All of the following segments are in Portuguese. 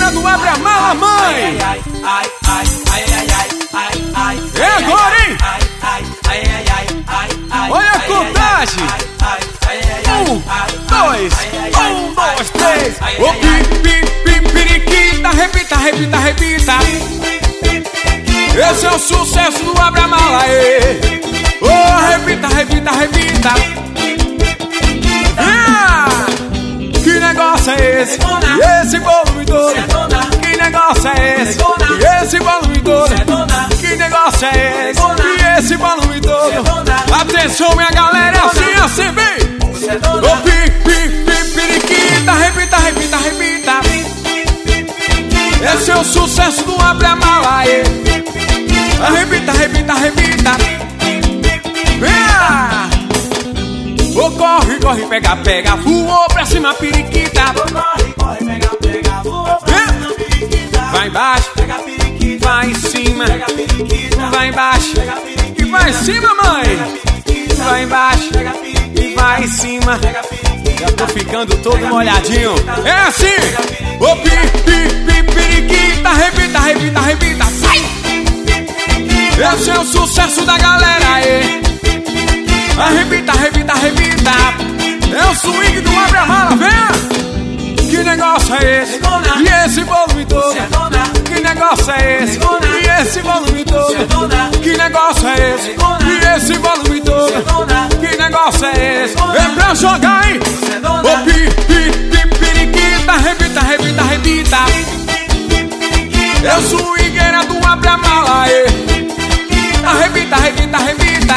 swingueira do Abre a Mala, mãe. É agora, hein? Olha a contagem. 1, 2, 3. Ô periquita, repita, repita, repita. Esse é o sucesso do Abre a Mala, oh, repita, repita, repita. Que negócio é esse? E esse volume todo? Que negócio é esse? E esse volume todo? Que negócio é esse? E esse volume todo? Atenção, minha galera, assim, vem! Ô periquita, repita, repita, repita. Esse é o sucesso do Abre a Mala, repita, repita, repita. Oh, corre, corre, pega, pega, voou pra cima, periquita. Corre, corre, pega, pega, voou pra cima, periquita. Vai embaixo, pega periquita. Vai em cima, pega periquita. Vai embaixo, pega periquita. E vai em cima, mãe. Vai embaixo, pega periquita. E vai em cima. Pega periquita. Já tô ficando todo molhadinho. É assim. Ô, periquita, repita, repita, repita. Sai! Esse é o sucesso da galera, Arrebita, arrebita, arrebita. É o swing do Abre a Mala, vem! Que negócio é esse? E esse volume todo? Que negócio é esse? E esse volume todo? Que negócio é esse? E esse volume todo? Que negócio é esse? É pra jogar, hein? Ô, periquita, arrebita, arrebita, arrebita. É o swingueira do Abre a Mala, Arrebita, arrebita, arrebita.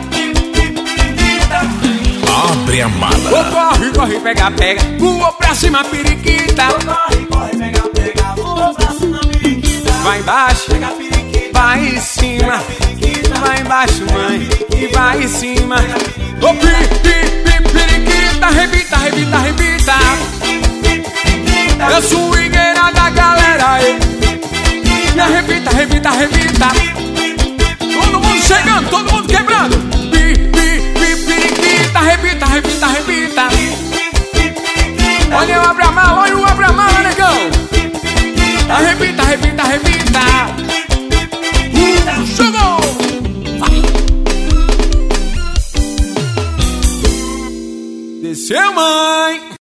Abre a Mala. Oh, corre, corre, pega, pega, voou pra cima, periquita. Corre, corre, pega, pega, voou pra cima, periquita. Vai embaixo, pega periquita. Vai em cima, vai embaixo, mãe, e vai em cima. Ô, periquita, repita, repita, repita. É swingueira da galera, Repita, repita, repita.